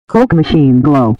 Coke Machine Glow.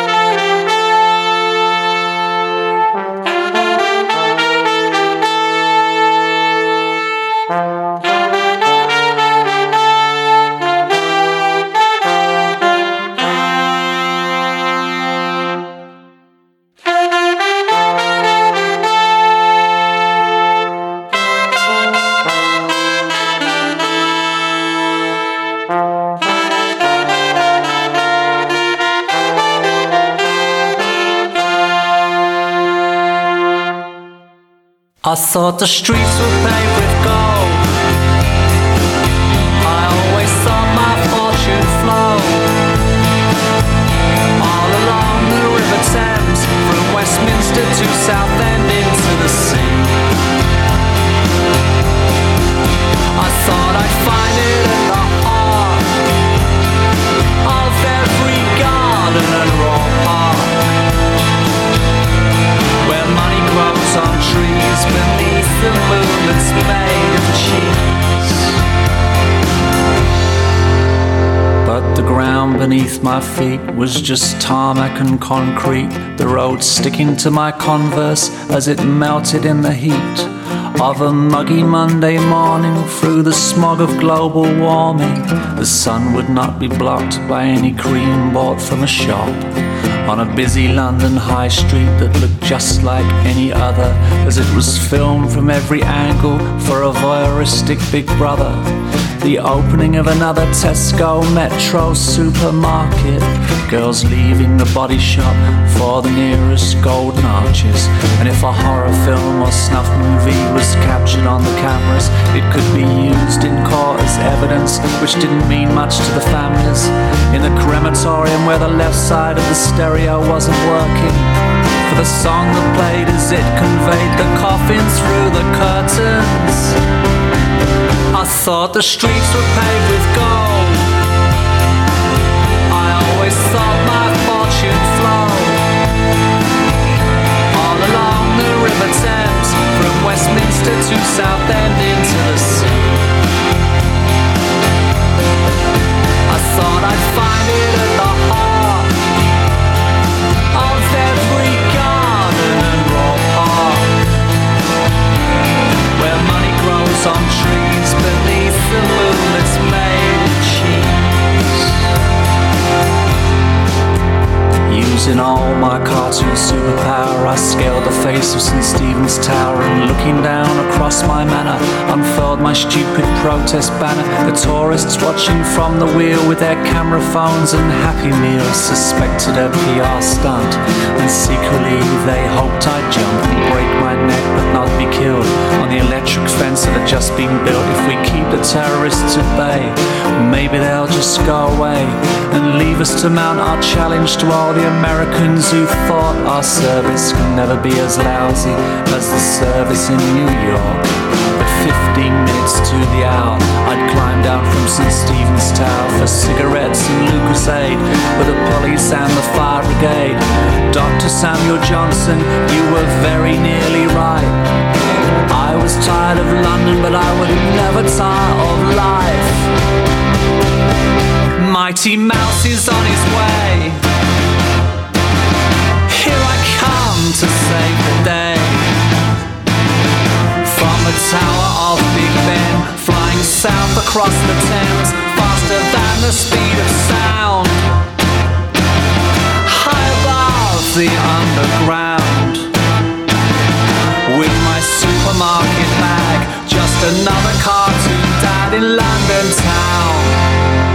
I thought the streets were paved with gold. I always saw my fortune flow all along the River Thames, from Westminster to Southend into the sea. I thought I'd find it in the heart of every garden and raw park, where money grows on trees beneath the moon that's made of cheese. But the ground beneath my feet was just tarmac and concrete, the road sticking to my Converse as it melted in the heat of a muggy Monday morning. Through the smog of global warming, the sun would not be blocked by any cream bought from a shop on a busy London high street that looked just like any other, as it was filmed from every angle for a voyeuristic Big Brother. The opening of another Tesco Metro supermarket, girls leaving the Body Shop for the nearest Golden Arches. And if a horror film or snuff movie was captured on the cameras, it could be used in court as evidence, which didn't mean much to the families. In the crematorium where the left side of the stereo wasn't working, for the song that played as it conveyed the coffin through the curtains. I thought the streets were paved with gold. I always thought my fortune flowed all along the River Thames, from Westminster to Southend into the sea. I thought I'd find it at the heart of every garden and raw park, where money grows on trees beneath the moon that's made of cheese. Using all my cartoon superpower, I scaled the face of St. Stephen's Tower, and looking down across my manor, unfurled my stupid protest banner. The tourists watching from the wheel with their camera phones and Happy Meals suspected a PR stunt, and secretly they hoped I'd jump and break my neck but not be killed on the electric fence that had just been built. If we keep the terrorists at bay, maybe they'll just go away and leave us to mount our challenge to all the Americans who thought our service could never be as lousy as the service in New York. At 15 minutes to the hour, I'd climb down from St. Stephen's Tower for cigarettes and Lucasade with the police and the fire brigade. Dr. Samuel Johnson, you were very nearly right. I was tired of London, but I would never tire of life. Mighty Mouse is on his way. Here I come to save the day. From the tower of Big Ben, flying south across the Thames, faster than the speed of sound, high above the underground, with my supermarket bag, just another cartoon dad in London town.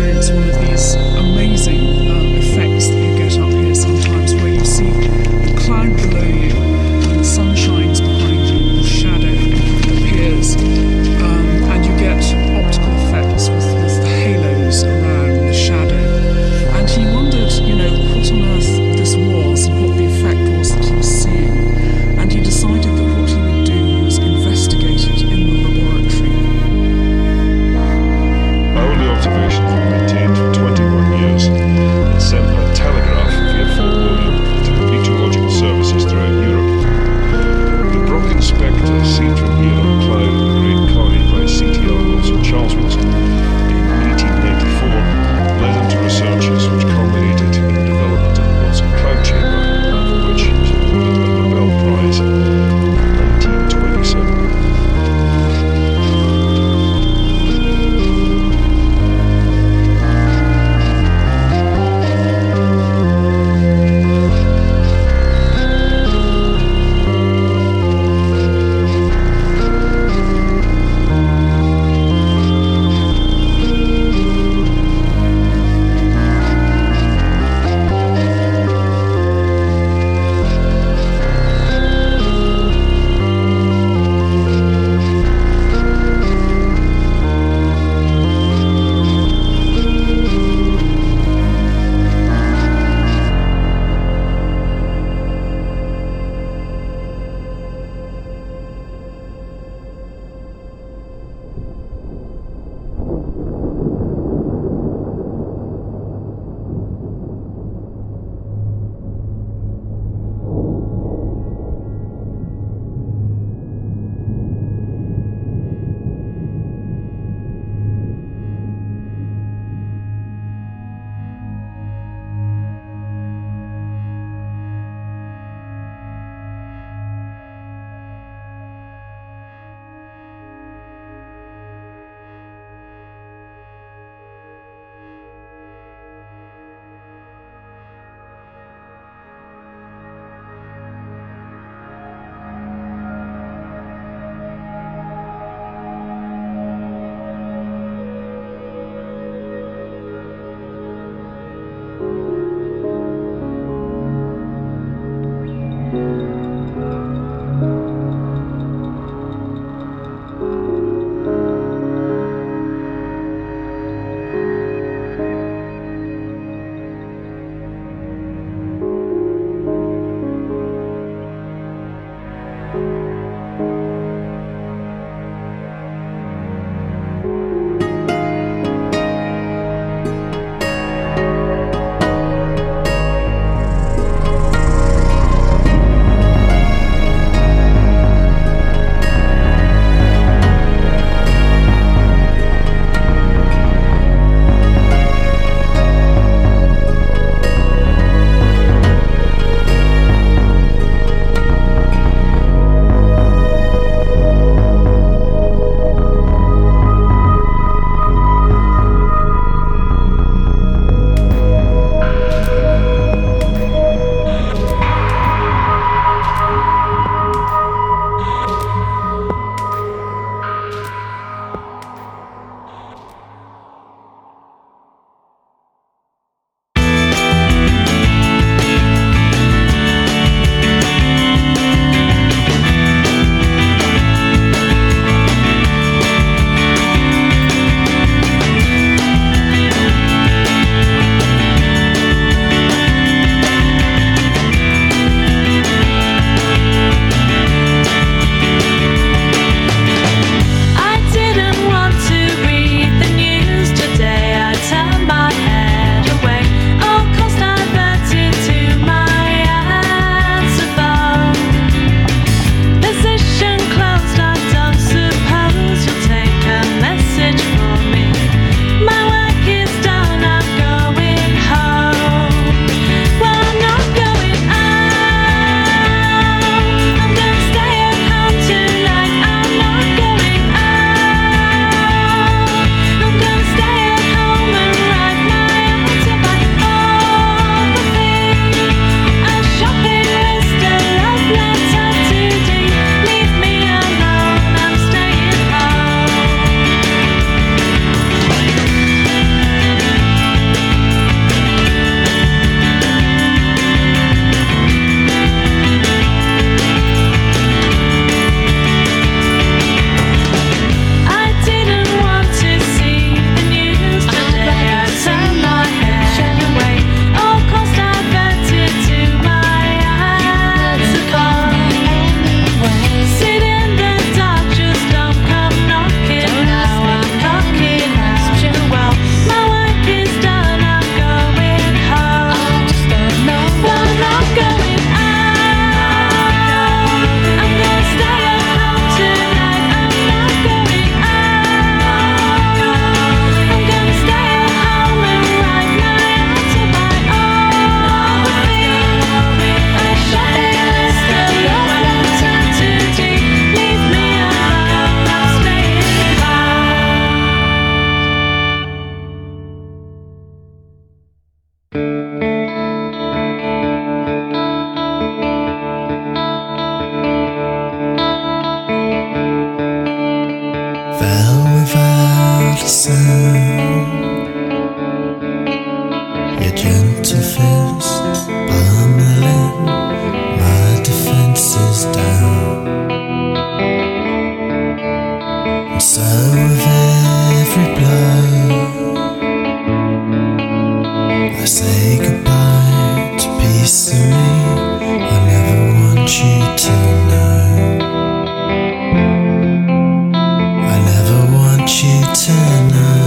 experience one of these amazing effects that you get up here sometimes, where you see the cloud below you and the sun shines behind you and the shadow appears, and you get optical effects with the halos around the shadow. And he wondered, what on earth this was and what the effect was that he was seeing. And he decided that what he would do was investigate it in the laboratory. My only observation from the tent the sound. Your gentle fist pummeling my defenses down. And so with every blow I say goodbye to piece of me I never want you to know. I never want you to know.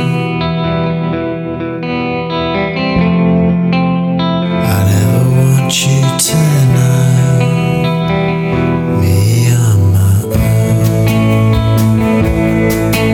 I never want you to know. Me on my own.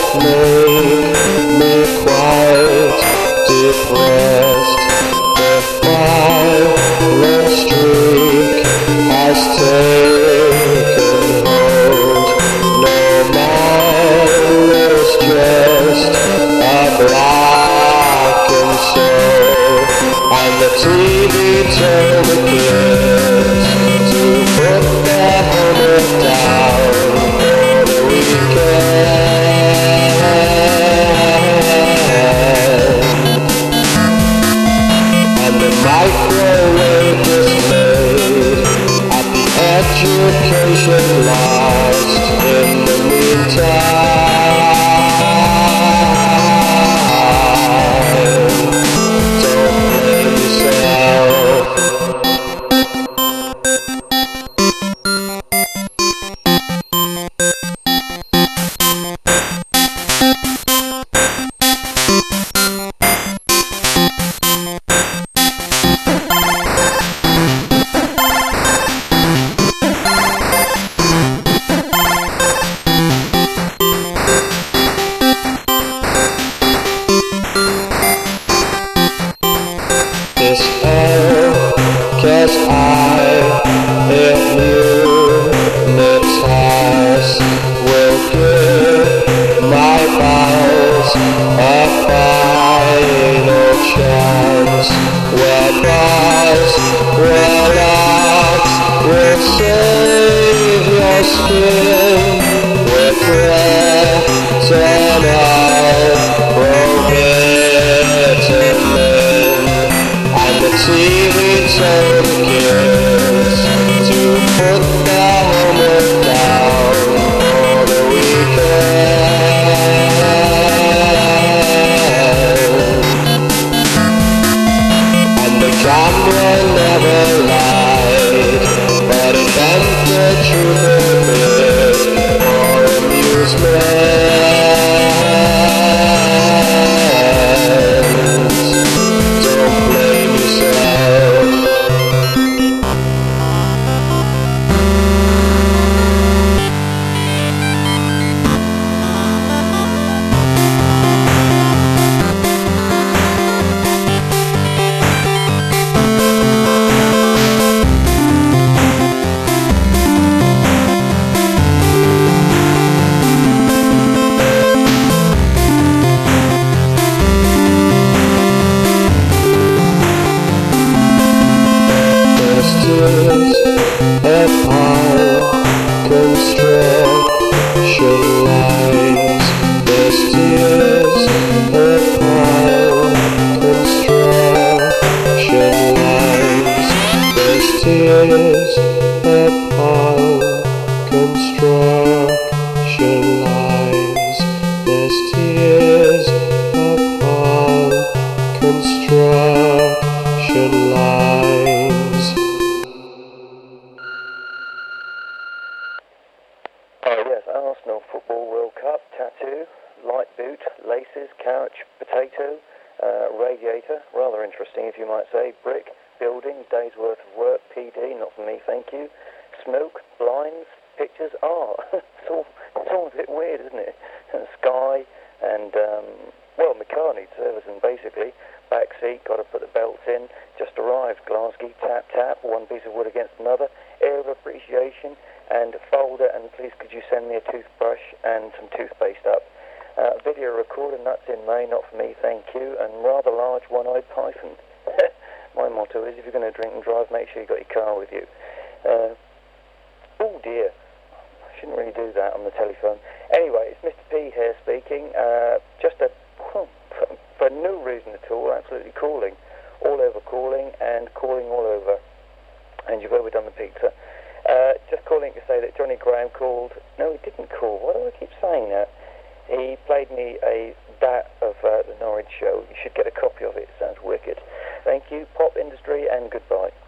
Show. You should get a copy of it. It sounds wicked. Thank you, Pop Industry, and goodbye.